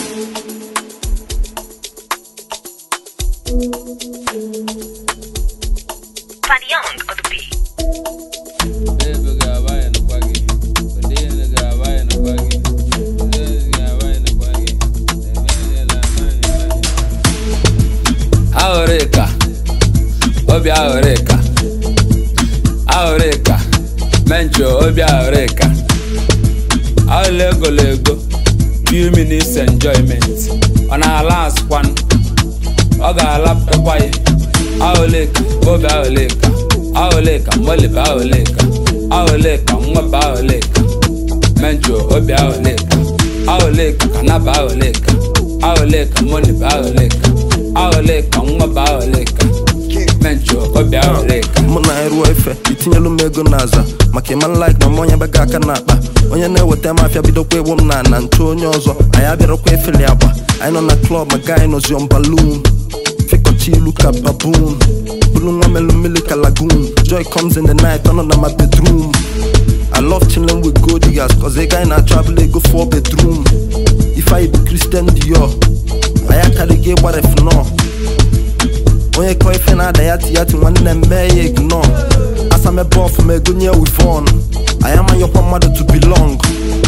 Young on the beat. Aoreka, obi aoreka, aoreka, mencho obi aoreka. Lego lego, few minutes enjoyment. On our last one, oga lapta kwaye. Aoleka, obi aoleka, aoleka, moliba aoleka, aoleka, mwaba aoleka, mencho obi aoleka, aoleka, kanaba aoleka, aoleka, moniba aoleka, aoleka, mwaba aoleka, mencho obi aoleka. Muna eru efe, itinyelu mego naza, maka man like na monya bega aka na akpa. Onye na-eweta mafia bidokwa ewu m na ntu onye ọzọ. Anyị abịarokwa efeli agba. Anyị nọ na club, my guy nọzi on balloon. Fikochi look at baboon. Bulu nwa melu mili ka lagoon. Joy comes in the night, turn on my bedroom. I love chilling with gold diggers, cause a guy na travel they go 4 bedroom. If I be Christian Dior, I carry gay what if no. Onye koi fena da yati nwanne me ignore. As I'm a buff me gunye with fun. I am your mother to belong.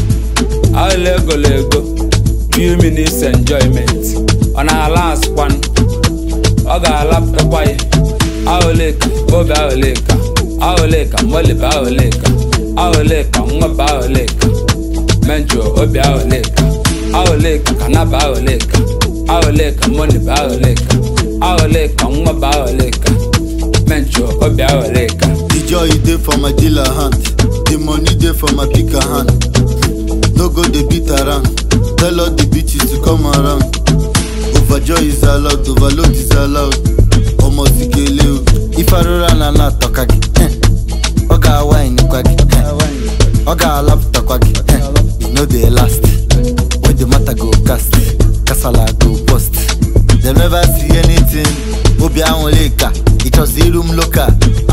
Lego lego, few minutes enjoyment. On our last one, oga lapta kwaye. Aoleka, obi aoleka, aoleka, moliba aoleka, aoleka, mwaba aoleka, mencho obi aoleka, aoleka, kanaba aoleka, aoleka, moniba aoleka, aoleka, mwaba aoleka, mencho obi aoleka. The joy dey for my dealer hand, the money dey for my picker hand. No go dey beat around, tell all the bitches to come around. Overjoy is allowed, overload is allowed. Almost ikele. If I run and not talk again, oga wine kwagi, oga laptop kwagi. You know they last. When the matter go cast, kasala go bust. They never see anything. Obi aoleka, it was the room local.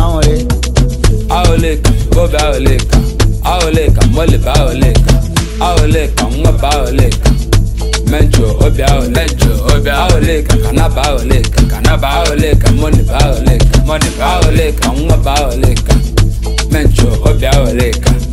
Aoleka, obi aoleka, aoleka, moliba aoleka, aoleka, mwaba aoleka, mencho obi aoleka, kanaba aoleka, moniba aoleka, mwaba aoleka, mencho obi aoleka.